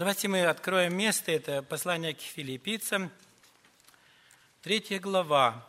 Давайте мы откроем место, это послание к филиппийцам, 3 глава,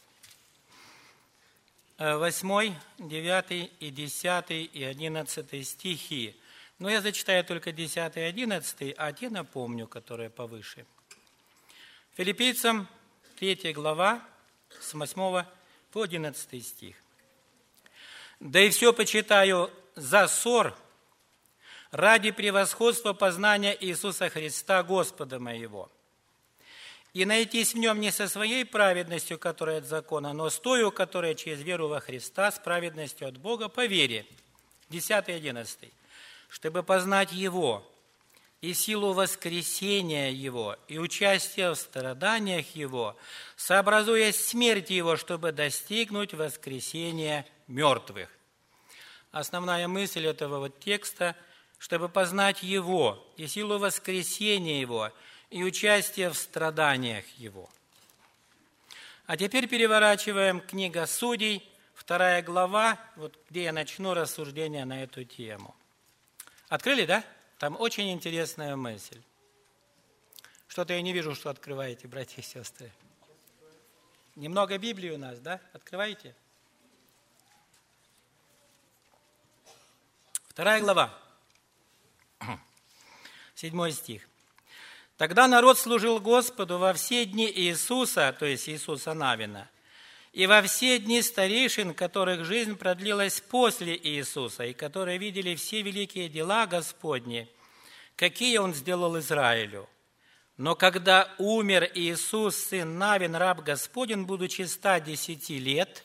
8, 9 и 10 и 11 стихи. Но я зачитаю только 10 и 11, а те напомню, которые повыше. Филиппийцам, 3 глава, с 8 по 11 стих. «Да и все почитаю за ссор ради превосходства познания Иисуса Христа, Господа моего, и найтись в нем не со своей праведностью, которая от закона, но с тою, которая через веру во Христа, с праведностью от Бога по вере». 10 и 11. «Чтобы познать Его и силу воскресения Его, и участие в страданиях Его, сообразуясь смерти Его, чтобы достигнуть воскресения мертвых». Основная мысль этого текста – чтобы познать Его и силу воскресения Его, и участие в страданиях Его. А теперь переворачиваем книга Судей, 2 глава, вот где я начну рассуждение на эту тему. Открыли, да? Там очень интересная мысль. Что-то я не вижу, что открываете, братья и сестры. Немного Библии у нас, да? Открываете? 2 глава. 7 стих. «Тогда народ служил Господу во все дни Иисуса, то есть Иисуса Навина, и во все дни старейшин, которых жизнь продлилась после Иисуса, и которые видели все великие дела Господни, какие Он сделал Израилю. Но когда умер Иисус, сын Навин, раб Господень, будучи 110 лет,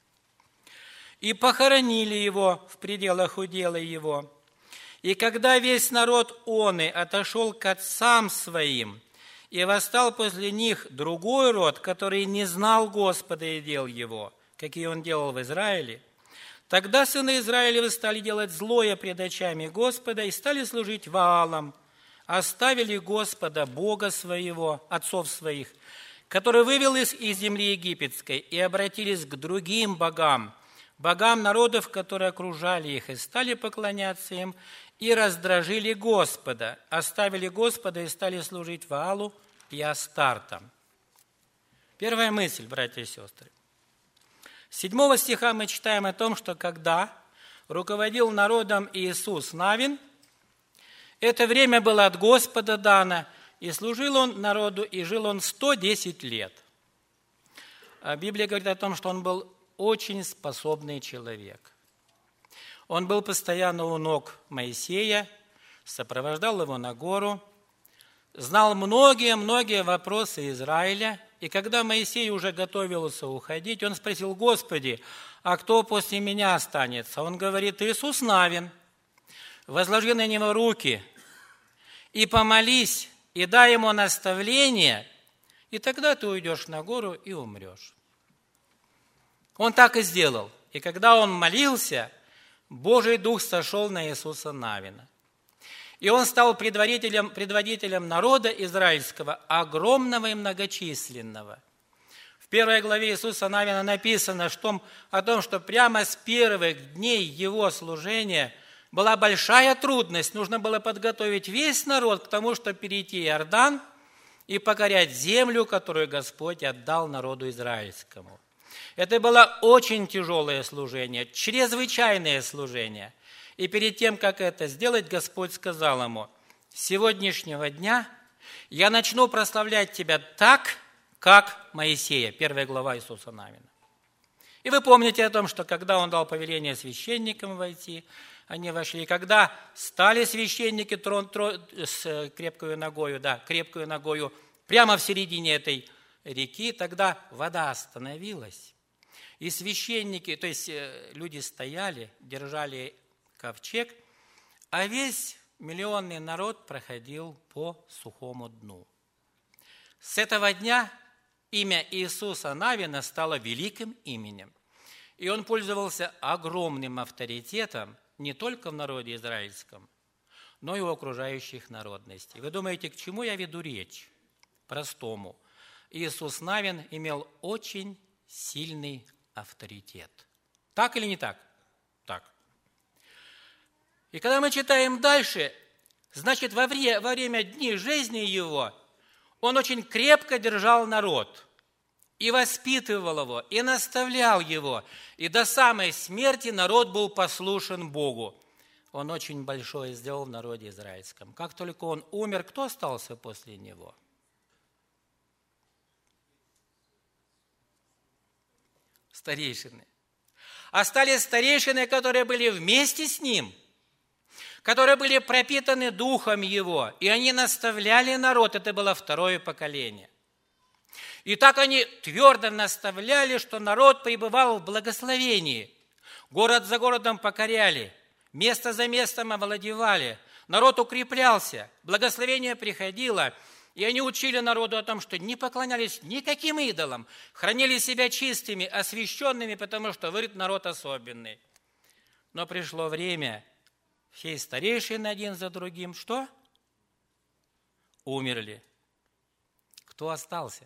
и похоронили Его в пределах удела Его, и когда весь народ он и отошел к отцам своим, и восстал после них другой род, который не знал Господа и дел Его, какие Он делал в Израиле, тогда сыны Израилевы стали делать злое пред очами Господа и стали служить Ваалам, оставили Господа, Бога своего, отцов своих, который вывел их из земли египетской, и обратились к другим богам, богам народов, которые окружали их, и стали поклоняться им, и раздражили Господа, оставили Господа и стали служить Ваалу и Астартам». Первая мысль, братья и сестры. С 7 стиха мы читаем о том, что когда руководил народом Иисус Навин, это время было от Господа дано, и служил он народу, и жил он 110 лет. Библия говорит о том, что он был очень способный человек. Он был постоянно у ног Моисея, сопровождал его на гору, знал многие вопросы Израиля, и когда Моисей уже готовился уходить, он спросил: «Господи, а кто после меня останется?» Он говорит: «Иисус Навин, возложи на него руки и помолись, и дай ему наставление, и тогда ты уйдешь на гору и умрешь». Он так и сделал. И когда он молился, Божий Дух сошел на Иисуса Навина. И он стал предводителем народа израильского, огромного и многочисленного. В 1 главе Иисуса Навина написано о том, что прямо с первых дней его служения была большая трудность. Нужно было подготовить весь народ к тому, чтобы перейти Иордан и покорять землю, которую Господь отдал народу израильскому. Это было очень тяжелое служение, чрезвычайное служение. И перед тем, как это сделать, Господь сказал ему: «С сегодняшнего дня я начну прославлять тебя так, как Моисея». 1 глава Иисуса Навина. И вы помните о том, что когда он дал повеление священникам войти, они вошли. Когда стали священники с крепкою ногою прямо в середине этой реки, тогда вода остановилась. И священники, то есть люди стояли, держали ковчег, а весь миллионный народ проходил по сухому дну. С этого дня имя Иисуса Навина стало великим именем. И он пользовался огромным авторитетом не только в народе израильском, но и у окружающих народностей. Вы думаете, к чему я веду речь? Простому. Иисус Навин имел очень сильный авторитет. Так или не так? Так. И когда мы читаем дальше, Значит, во время дней жизни его он очень крепко держал народ и воспитывал его, и наставлял его. И до самой смерти народ был послушен Богу. Он очень большое сделал в народе израильском. Как только он умер, кто остался после него? Старейшины. Остались старейшины, которые были вместе с ним, которые были пропитаны духом его, и они наставляли народ. Это было второе поколение. И так они твердо наставляли, что народ пребывал в благословении. Город за городом покоряли, место за местом овладевали, народ укреплялся, благословение приходило, и они учили народу о том, что не поклонялись никаким идолам, хранили себя чистыми, освященными, потому что, говорит, народ особенный. Но пришло время, все старейшины один за другим, что? Умерли. Кто остался?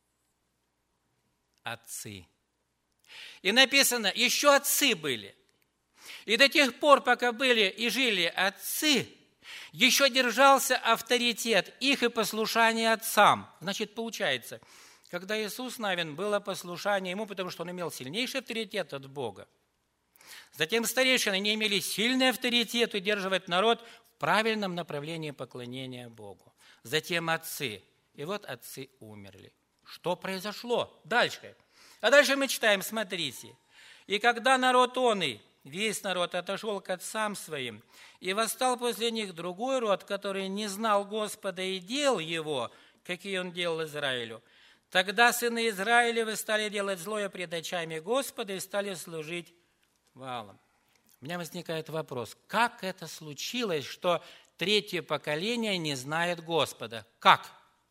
Отцы. И написано, еще отцы были. И до тех пор, пока были и жили отцы, еще держался авторитет их и послушание отцам. Значит, получается, когда Иисус Навин было послушание ему, потому что он имел сильнейший авторитет от Бога. Затем старейшины не имели сильный авторитет удерживать народ в правильном направлении поклонения Богу. Затем отцы. И вот отцы умерли. Что произошло дальше? А дальше мы читаем, смотрите. «И когда народ оный, весь народ отошел к отцам своим, и восстал после них другой род, который не знал Господа и дел его, какие он делал Израилю, тогда сыны Израилевы стали делать злое пред очами Господа и стали служить Ваалам». У меня возникает вопрос, как это случилось, что третье поколение не знает Господа? Как?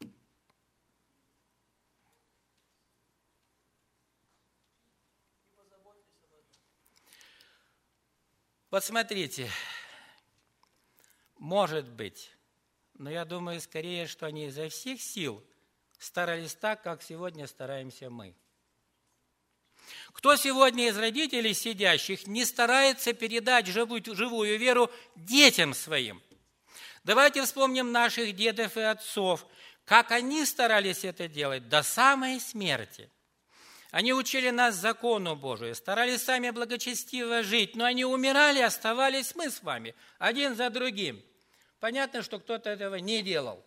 Вот смотрите, может быть, но я думаю, скорее, что они изо всех сил старались так, как сегодня стараемся мы. Кто сегодня из родителей сидящих не старается передать живую веру детям своим? Давайте вспомним наших дедов и отцов, как они старались это делать до самой смерти. Они учили нас закону Божию, старались сами благочестиво жить, но они умирали, оставались мы с вами, один за другим. Понятно, что кто-то этого не делал.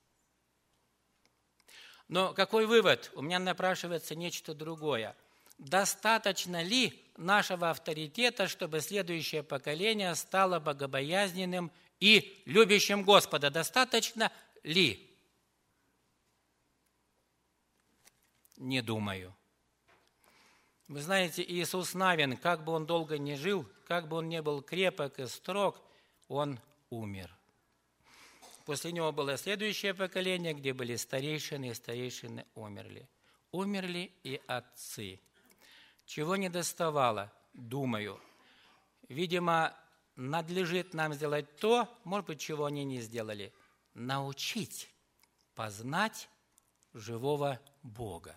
Но какой вывод? У меня напрашивается нечто другое. Достаточно ли нашего авторитета, чтобы следующее поколение стало богобоязненным и любящим Господа? Достаточно ли? Не думаю. Вы знаете, Иисус Навин, как бы он долго не жил, как бы он не был крепок и строг, он умер. После него было следующее поколение, где были старейшины, и старейшины умерли. Умерли и отцы. Чего не доставало? Думаю. Видимо, надлежит нам сделать то, может быть, чего они не сделали. Научить познать живого Бога.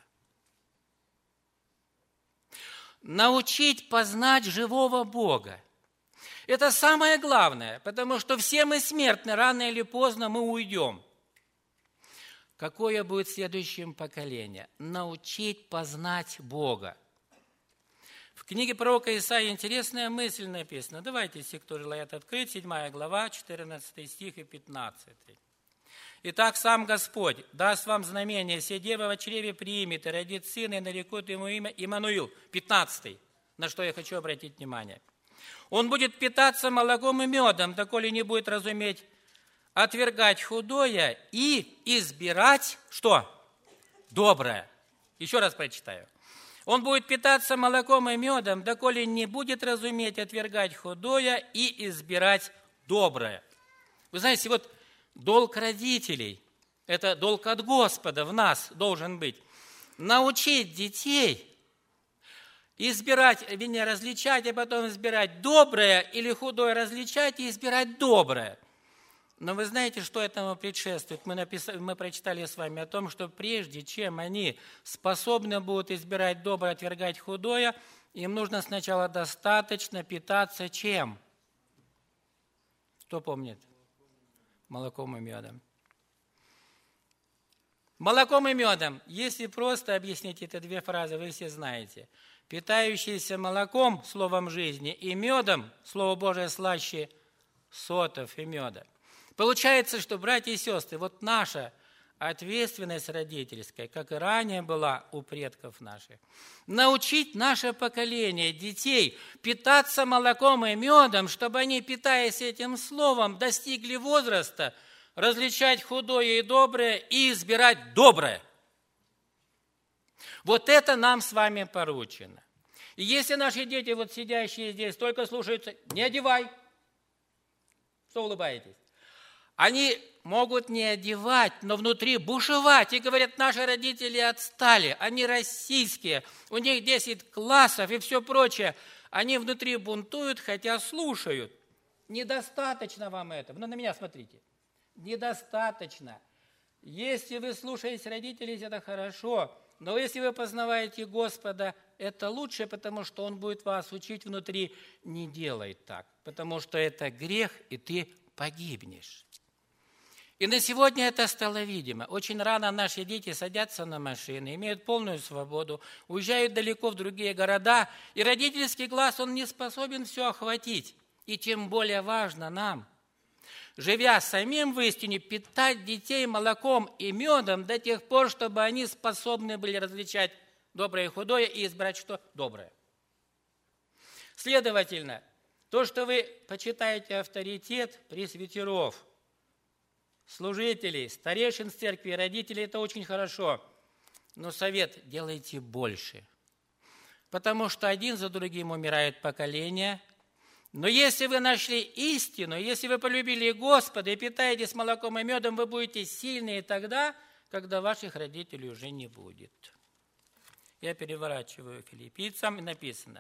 Научить познать живого Бога. Это самое главное, потому что все мы смертны, рано или поздно мы уйдем. Какое будет следующее поколение? Научить познать Бога. В книге пророка Исаии интересная мысль написана. Давайте, если кто желает открыть, 7 глава, 14 стих и 15. «Итак, сам Господь даст вам знамение, се дева во чреве примет, и родит сына, и нарекут ему имя Иммануил». 15, на что я хочу обратить внимание. «Он будет питаться молоком и медом, доколе не будет разуметь отвергать худое и избирать, что? Доброе». Еще раз прочитаю. «Он будет питаться молоком и медом, доколе не будет разуметь отвергать худое и избирать доброе». Вы знаете, вот долг родителей, это долг от Господа в нас должен быть. Научить детей избирать, вернее, различать, а потом избирать доброе или худое, различать и избирать доброе. Но вы знаете, что этому предшествует? Мы прочитали с вами о том, что прежде чем они способны будут избирать доброе, отвергать худое, им нужно сначала достаточно питаться чем? Кто помнит? молоком и медом. Молоком и медом, если просто объяснить эти две фразы, вы все знаете. Питающийся молоком, словом жизни, и медом, Слово Божие слаще сотов и меда. Получается, что, братья и сестры, вот наша ответственность родительская, как и ранее была у предков наших, научить наше поколение детей питаться молоком и медом, чтобы они, питаясь этим словом, достигли возраста различать худое и доброе и избирать доброе. Вот это нам с вами поручено. И если наши дети, вот сидящие здесь, только слушаются, не одевай. Что улыбаетесь? Они могут не одевать, но внутри бушевать. И говорят, наши родители отстали, они российские, у них 10 классов и все прочее. Они внутри бунтуют, хотя слушают. Недостаточно вам этого. Ну, на меня смотрите. Недостаточно. Если вы слушаете родителей, это хорошо. Но если вы познаваете Господа, это лучше, потому что Он будет вас учить внутри. Не делай так, потому что это грех, и ты погибнешь. И на сегодня это стало видимо. Очень рано наши дети садятся на машины, имеют полную свободу, уезжают далеко в другие города, и родительский глаз, он не способен все охватить. И тем более важно нам, живя самим в истине, питать детей молоком и медом до тех пор, чтобы они способны были различать доброе и худое и избрать что доброе. Следовательно, то, что вы почитаете авторитет пресвитеров, служителей, старейшин церкви, родителей, это очень хорошо. Но совет: делайте больше. Потому что один за другим умирают поколения. Но если вы нашли истину, если вы полюбили Господа и питаетесь молоком и медом, вы будете сильны тогда, когда ваших родителей уже не будет. Я переворачиваю Филиппийцам, и написано: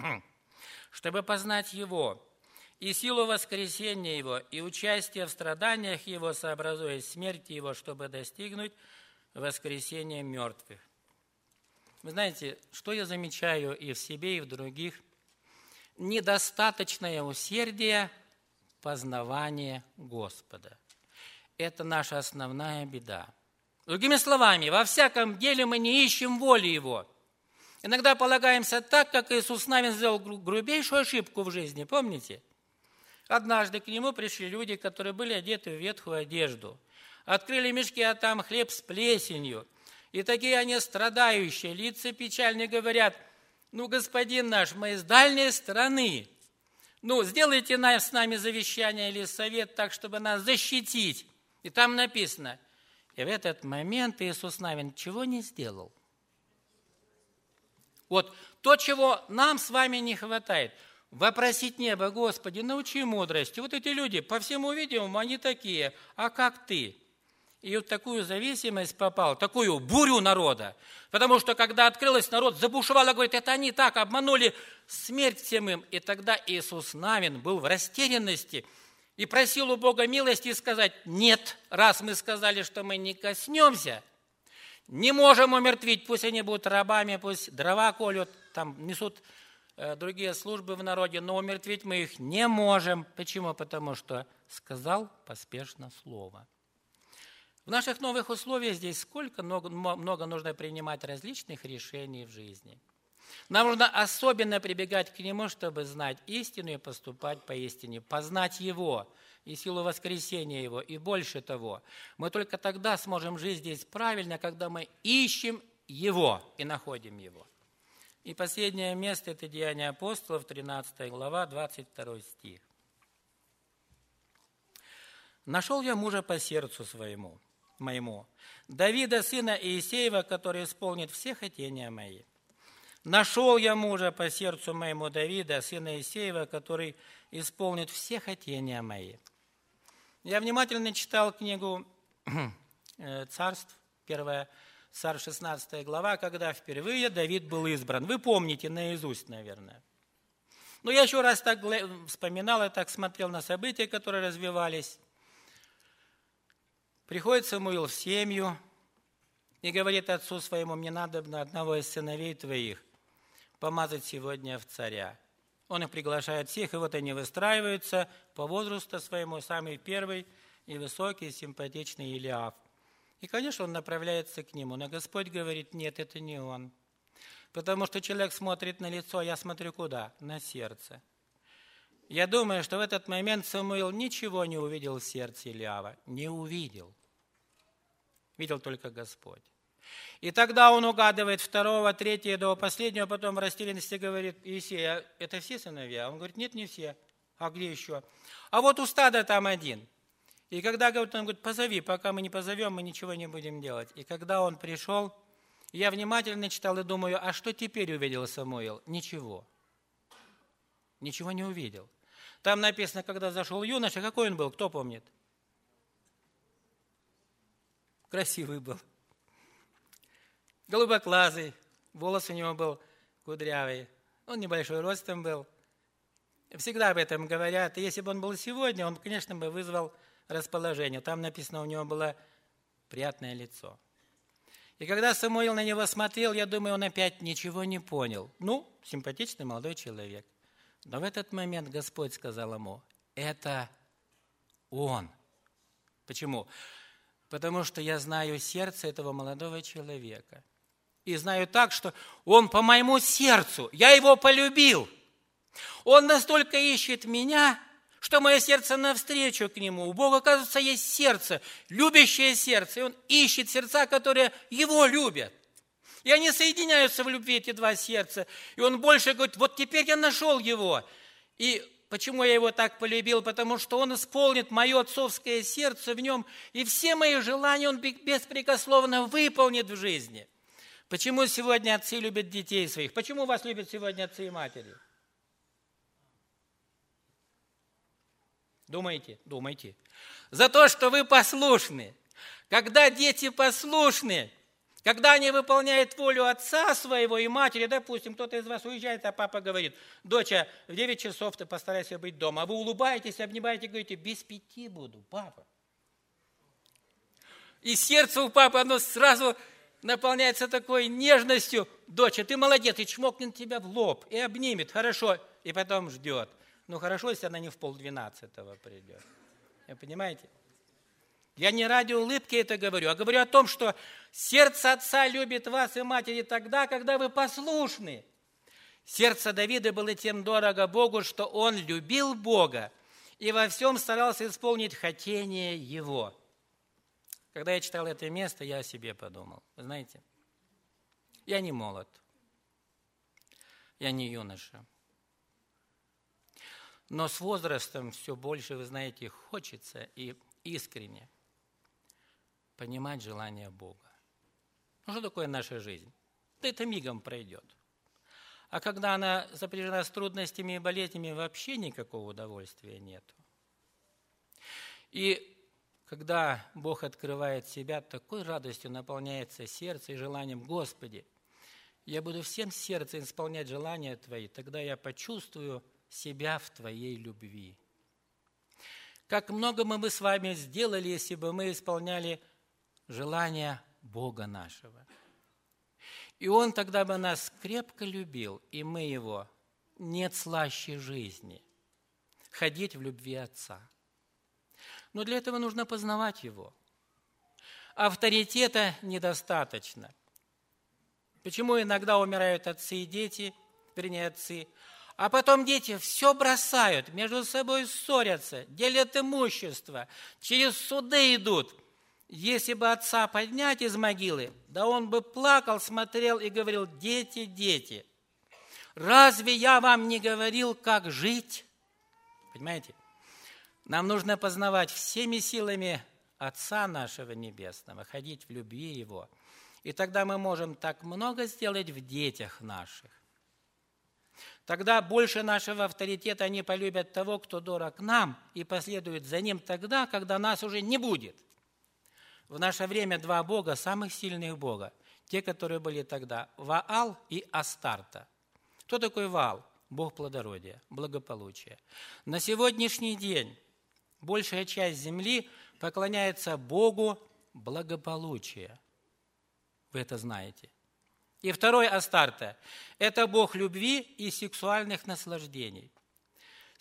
чтобы познать Его и силу воскресения Его, и участие в страданиях Его, сообразуясь смерти Его, чтобы достигнуть воскресения мертвых. Вы знаете, что я замечаю и в себе, и в других? Недостаточное усердие познавания Господа. Это наша основная беда. Другими словами, во всяком деле мы не ищем воли Его. Иногда полагаемся так, как Иисус Навин сделал грубейшую ошибку в жизни, помните? Однажды к Нему пришли люди, которые были одеты в ветхую одежду. Открыли мешки, а там хлеб с плесенью. И такие они страдающие, лица печальные, говорят: ну, господин наш, мы из дальней страны. Ну, сделайте с нами завещание или совет так, чтобы нас защитить. И там написано. И в этот момент Иисус Навин чего не сделал? Вот то, чего нам с вами не хватает. Вопросить небо: Господи, научи мудрости. Вот эти люди, по всему видимому, они такие. А как ты? И вот такую зависимость попал, такую бурю народа. Потому что, когда открылось, народ забушевал и говорит: это они так обманули, смерть всем им. И тогда Иисус Навин был в растерянности и просил у Бога милости сказать: нет, раз мы сказали, что мы не коснемся, не можем умертвить, пусть они будут рабами, пусть дрова колют, там несут другие службы в народе, но умертвить мы их не можем. Почему? Потому что сказал поспешно слово. В наших новых условиях здесь сколько много нужно принимать различных решений в жизни. Нам нужно особенно прибегать к Нему, чтобы знать истину и поступать по истине, познать Его и силу воскресения Его. И больше того, мы только тогда сможем жить здесь правильно, когда мы ищем Его и находим Его. И последнее место – это Деяния апостолов, 13 глава, 22 стих. «Нашел я мужа по сердцу моему, Давида, сына Иисеева, который исполнит все хотения мои. Нашел я мужа по сердцу моему, Давида, сына Иисеева, который исполнит все хотения мои». Я внимательно читал книгу «Царств», 1 Царств, 16 глава, когда впервые Давид был избран. Вы помните наизусть, наверное. Но я еще раз так вспоминал и так смотрел на события, которые развивались. Приходит Самуил в семью и говорит отцу своему: мне надо на одного из сыновей твоих помазать сегодня в царя. Он их приглашает всех, и вот они выстраиваются по возрасту своему. Самый первый и высокий, и симпатичный Илиаф. И, конечно, он направляется к нему, но Господь говорит: нет, это не он. Потому что человек смотрит на лицо, а я смотрю куда? На сердце. Я думаю, что в этот момент Самуил ничего не увидел в сердце Илиава. Не увидел. Видел только Господь. И тогда он угадывает второго, третьего, до последнего, потом в растерянности говорит: Иисей, а это все сыновья? Он говорит: нет, не все. А где еще? А вот у стада там один. И когда он говорит: позови, пока мы не позовем, мы ничего не будем делать. И когда он пришел, я внимательно читал и думаю: а что теперь увидел Самуил? Ничего. Ничего не увидел. Там написано, когда зашел юноша, какой он был, кто помнит? Красивый был. Голубоглазый, волос у него был кудрявый. Он небольшой ростом был. Всегда об этом говорят. И если бы он был сегодня, он, конечно, бы вызвал расположение. Там написано, у него было приятное лицо. И когда Самуил на него смотрел, я думаю, он опять ничего не понял. Симпатичный молодой человек. Но в этот момент Господь сказал ему: это он. Почему? Потому что я знаю сердце этого молодого человека. И знаю так, что он по моему сердцу, я его полюбил. Он настолько ищет меня, что мое сердце навстречу к нему. У Бога, оказывается, есть сердце, любящее сердце. И он ищет сердца, которые его любят. И они соединяются в любви, эти два сердца. И он больше говорит: вот теперь я нашел его. И почему я его так полюбил? Потому что он исполнит мое отцовское сердце в нем, и все мои желания он беспрекословно выполнит в жизни. Почему сегодня отцы любят детей своих? Почему вас любят сегодня отцы и матери? Думаете? Думайте. За то, что вы послушны. Когда дети послушны, когда они выполняют волю отца своего и матери, допустим, кто-то из вас уезжает, а папа говорит: доча, в 9 часов ты постарайся быть дома. А вы улыбаетесь, обнимаете, говорите: без 5 буду, папа. И сердце у папы, оно сразу наполняется такой нежностью: доча, ты молодец, и чмокнет тебя в лоб, и обнимет, хорошо, и потом ждет. Хорошо, если она не в 11:30 придет. Вы понимаете? Я не ради улыбки это говорю, а говорю о том, что сердце отца любит вас и матери тогда, когда вы послушны. Сердце Давида было тем дорого Богу, что он любил Бога и во всем старался исполнить хотение его. Когда я читал это место, я о себе подумал. Вы знаете, я не молод, я не юноша. Но с возрастом все больше, вы знаете, хочется и искренне понимать желание Бога. Что такое наша жизнь? Да это мигом пройдет. А когда она сопряжена с трудностями и болезнями, вообще никакого удовольствия нету. И когда Бог открывает себя, такой радостью наполняется сердце и желанием: Господи, я буду всем сердцем исполнять желания Твои, тогда я почувствую себя в Твоей любви. Как много мы бы с вами сделали, если бы мы исполняли желания Бога нашего. И Он тогда бы нас крепко любил, и мы Его: нет слаще жизни ходить в любви Отца. Но для этого нужно познавать Его. Авторитета недостаточно. Почему иногда умирают отцы и дети, вернее, отцы, а потом дети все бросают, между собой ссорятся, делят имущество, через суды идут. Если бы отца поднять из могилы, да он бы плакал, смотрел и говорил: дети, дети, разве я вам не говорил, как жить? Понимаете? Нам нужно познавать всеми силами Отца нашего Небесного, ходить в любви Его. И тогда мы можем так много сделать в детях наших. Тогда больше нашего авторитета они полюбят того, кто дорог нам, и последуют за ним тогда, когда нас уже не будет. В наше время два бога, самых сильных бога, те, которые были тогда, Ваал и Астарта. Кто такой Ваал? Бог плодородия, благополучия. На сегодняшний день большая часть земли поклоняется Богу благополучия. Вы это знаете. И второй Астарта – это бог любви и сексуальных наслаждений.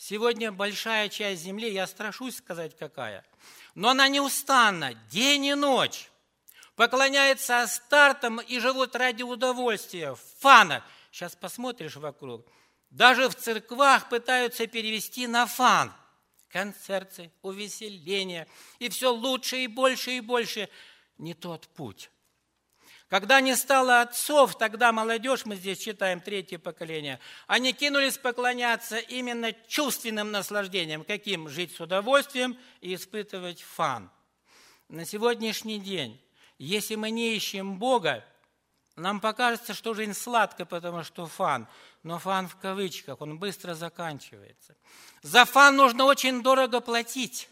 Сегодня большая часть земли, я страшусь сказать какая, но она неустанно, день и ночь, поклоняется Астартам и живут ради удовольствия, фана. Сейчас посмотришь вокруг. Даже в церквах пытаются перевести на фан. Концерты, увеселения. И все лучше и больше и больше. Не тот путь. Когда не стало отцов, тогда молодежь, мы здесь читаем 3-е поколение, они кинулись поклоняться именно чувственным наслаждениям. Каким? Жить с удовольствием и испытывать фан. На сегодняшний день, если мы не ищем Бога, нам покажется, что жизнь сладкая, потому что фан. Но фан в кавычках, он быстро заканчивается. За фан нужно очень дорого платить.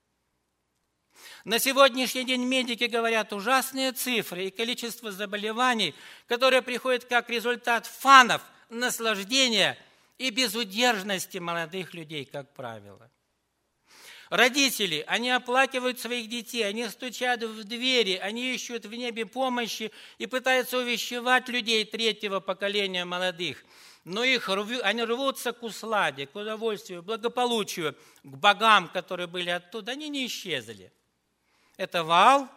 На сегодняшний день медики говорят ужасные цифры и количество заболеваний, которые приходят как результат фанов, наслаждения и безудержности молодых людей, как правило. Родители, они оплакивают своих детей, они стучат в двери, они ищут в небе помощи и пытаются увещевать людей 3-го поколения молодых. Но они рвутся к усладе, к удовольствию, к благополучию, к богам, которые были оттуда, они не исчезли. Это Ваал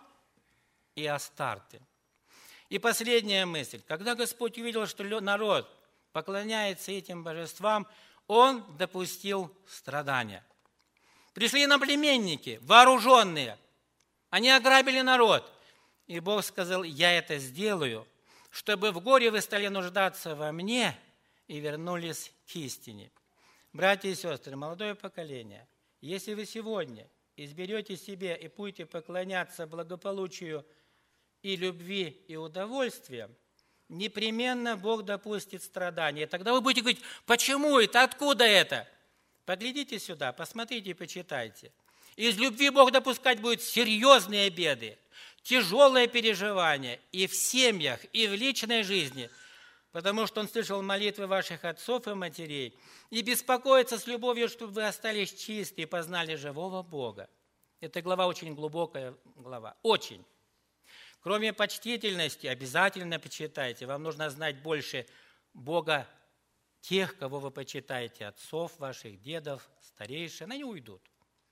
и Астарты. И последняя мысль. Когда Господь увидел, что народ поклоняется этим божествам, Он допустил страдания. Пришли иноплеменники, вооруженные. Они ограбили народ. И Бог сказал: я это сделаю, чтобы в горе вы стали нуждаться во мне и вернулись к истине. Братья и сестры, молодое поколение, если вы сегодня изберете себе и будете поклоняться благополучию и любви, и удовольствию, непременно Бог допустит страдания. Тогда вы будете говорить: почему это, откуда это? Поглядите сюда, посмотрите и почитайте. Из любви Бог допускать будет серьезные беды, тяжелые переживания и в семьях, и в личной жизни, потому что Он слышал молитвы ваших отцов и матерей и беспокоится с любовью, чтобы вы остались чисты и познали живого Бога. Эта глава очень глубокая глава, очень. Кроме почтительности, обязательно почитайте. Вам нужно знать больше Бога тех, кого вы почитаете, отцов ваших, дедов, старейшин, они уйдут.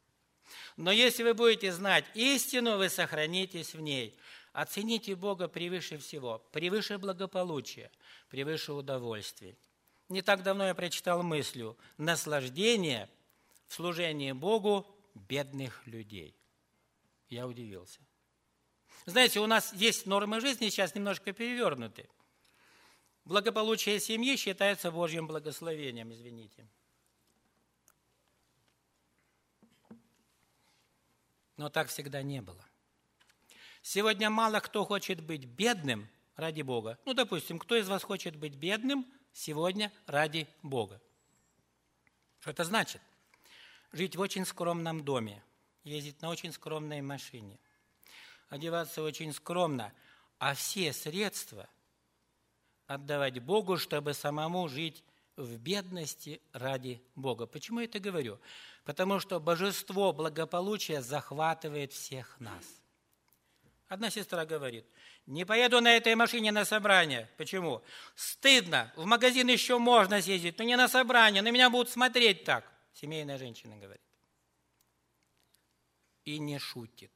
Но если вы будете знать истину, вы сохранитесь в ней. Оцените Бога превыше всего, превыше благополучия, превыше удовольствий. Не так давно я прочитал мыслью: наслаждение в служении Богу бедных людей. Я удивился. Знаете, у нас есть нормы жизни сейчас немножко перевернуты. Благополучие семьи считается Божьим благословением, извините. Но так всегда не было. Сегодня мало кто хочет быть бедным ради Бога. Ну, допустим, кто из вас хочет быть бедным сегодня ради Бога? Что это значит? Жить в очень скромном доме, ездить на очень скромной машине, одеваться очень скромно, а все средства отдавать Богу, чтобы самому жить в бедности ради Бога. Почему я это говорю? Потому что божество благополучия захватывает всех нас. Одна сестра говорит: не поеду на этой машине на собрание. Почему? Стыдно. В магазин еще можно съездить, но не на собрание. На меня будут смотреть так. Семейная женщина говорит. И не шутит.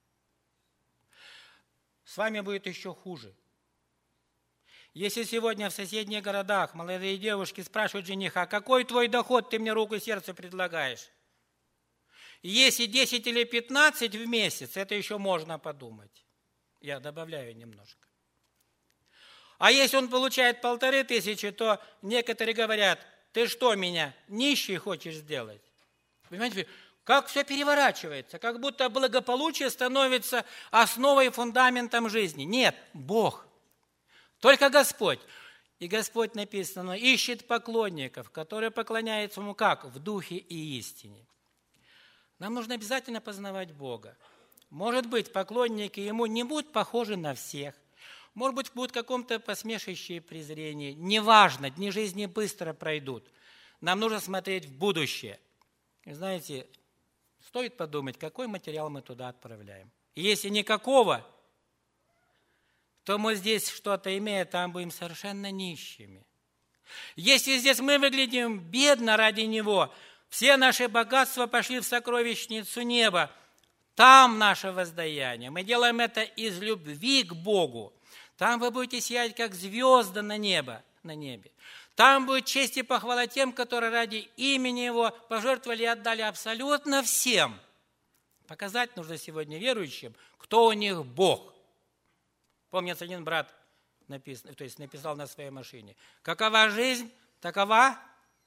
С вами будет еще хуже. Если сегодня в соседних городах молодые девушки спрашивают жениха: какой твой доход, ты мне руку и сердце предлагаешь? Если 10 или 15 в месяц, это еще можно подумать. Я добавляю немножко. А если он получает 1500, то некоторые говорят: ты что, меня нищий хочешь сделать? Понимаете, как все переворачивается, как будто благополучие становится основой и фундаментом жизни. Нет, Бог. Только Господь. И Господь, написано, ищет поклонников, которые поклоняются Ему как? В духе и истине. Нам нужно обязательно познавать Бога. Может быть, поклонники Ему не будут похожи на всех. Может быть, будут в каком-то посмешище и презрении. Неважно, дни жизни быстро пройдут. Нам нужно смотреть в будущее. И знаете, стоит подумать, какой материал мы туда отправляем. И если никакого, то мы здесь что-то имея, там будем совершенно нищими. Если здесь мы выглядим бедно ради Него, все наши богатства пошли в сокровищницу неба. Там наше воздаяние. Мы делаем это из любви к Богу. Там вы будете сиять, как звезды на небе. Там будет честь и похвала тем, которые ради имени Его пожертвовали и отдали абсолютно всем. Показать нужно сегодня верующим, кто у них Бог. Помнится, один брат написал на своей машине: какова жизнь, такова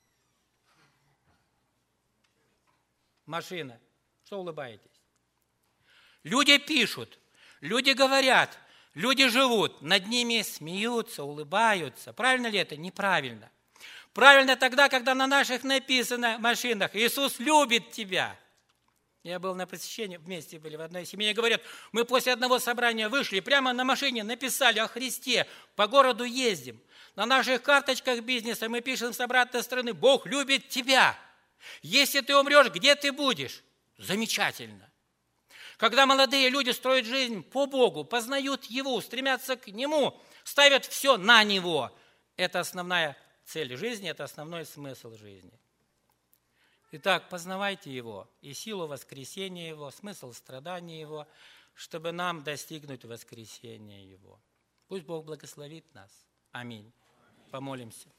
машина. Что улыбаетесь? Люди пишут, люди говорят, люди живут, над ними смеются, улыбаются. Правильно ли это? Неправильно. Правильно тогда, когда на наших написано машинах: Иисус любит тебя. Я был на посещении, вместе были в одной семье, и говорят, мы после одного собрания вышли, прямо на машине написали о Христе, по городу ездим. На наших карточках бизнеса мы пишем с обратной стороны: Бог любит тебя. Если ты умрешь, где ты будешь? Замечательно. Когда молодые люди строят жизнь по Богу, познают Его, стремятся к Нему, ставят все на Него, это основная цель жизни, это основной смысл жизни. Итак, познавайте Его и силу воскресения Его, смысл страдания Его, чтобы нам достигнуть воскресения Его. Пусть Бог благословит нас. Аминь. Помолимся.